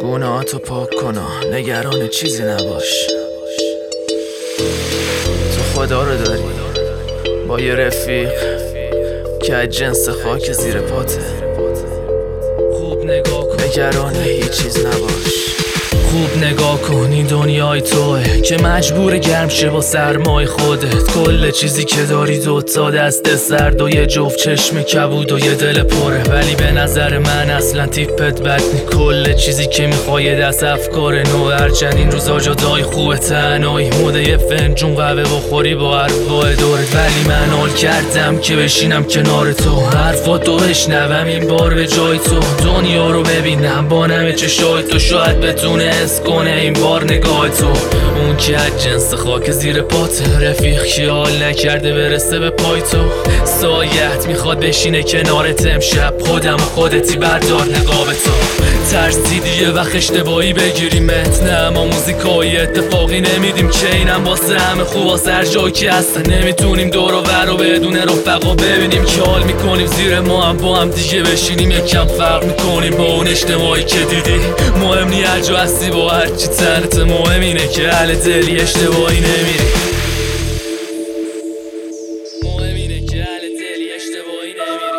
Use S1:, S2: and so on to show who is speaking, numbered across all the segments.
S1: گناهاتو پاک کنا، نگران چیزی نباش. تو خدا رو داری با یه رفیق که از جنس خاک زیر پاته. خوب نگاه کن، نگران هیچ چیز نباش. خوب نگاه کن، این دنیای توه که مجبور گرم شه با سرمای خودت. کل چیزی که داری دوتا دست سرد و یه جفت چشم کبود و یه دل پره، ولی به نظر من اصلا تیپت بد نی. کل چیزی که میخوای دست افکار نو، هرچند این روزا جدای خوبه تنهایی موده یه فنجون قهوه بخوری با ارواح دورت. ولی من حال کردم که بشینم کنار تو، حرفاتو بشنوم این بار به جای تو. دنیا رو ببینم با نمه چشای تو، شاید بتونه حس کنه این بار نگاه تو. اون که از جنس خاک زیر پات، رفیق خیال نکرده برسه به پای تو. سایت میخواد بشینه کنارت امشب، خودم و خودتی بردار نقاب تو. ترسیدی یه وقت اشتباهی بگیریمت، نه ما موزیکای اتفاقی نمیدیم که اینم واسه همه خوب، واسه هر جایی که هستن نمیتونیم دور و بر رو بدون رفقا ببینیم که حال میکنیم زیر ما هم با هم دیگه بشینیم. یکم فرق میکنیم با اون اجتماعی که دیدی. مهم نی هر جا هستی با هرچی تنت، مهم اینه که اهل دلی اشتباهی نمیری. مهم اینه که اهل دلی اشتباهی نمیری.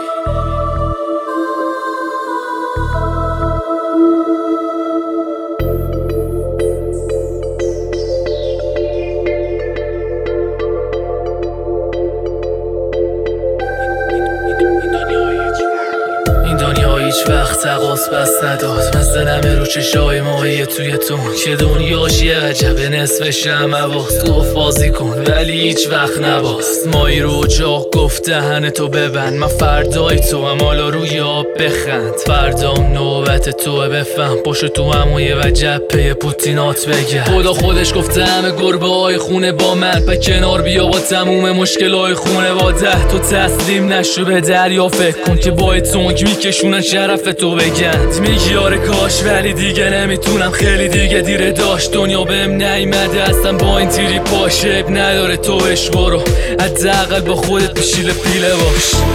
S1: هیچ وقت تقاس بست نداد، مثل نمه رو چشای ماهی توی تون که دنیاش یه عجبه نصفش هم عواست. گفت بازی کن ولی هیچ وقت نباست. مایی رو جا گفت دهن تو ببند، من فردای تو هم حالا روی آب بخند. فردام نوبت توه بفهم، پشت تو همویه و جبه پوتینات بگرد. خدا خودش گفته همه گربه های خونه با من، پا کنار بیا با تموم مشکل های خونه واده. تو تسلیم نشو به دریا، فکر کن که با تونگ میکشونن شرف تو بگند. میگی آره کاش ولی دیگه نمیتونم، خیلی دیگه دیره داشت. دنیا بهم نیمده هستم با این تیری پاشب نداره. تو بش برو حداقل با خودت پیشیل پیله باش.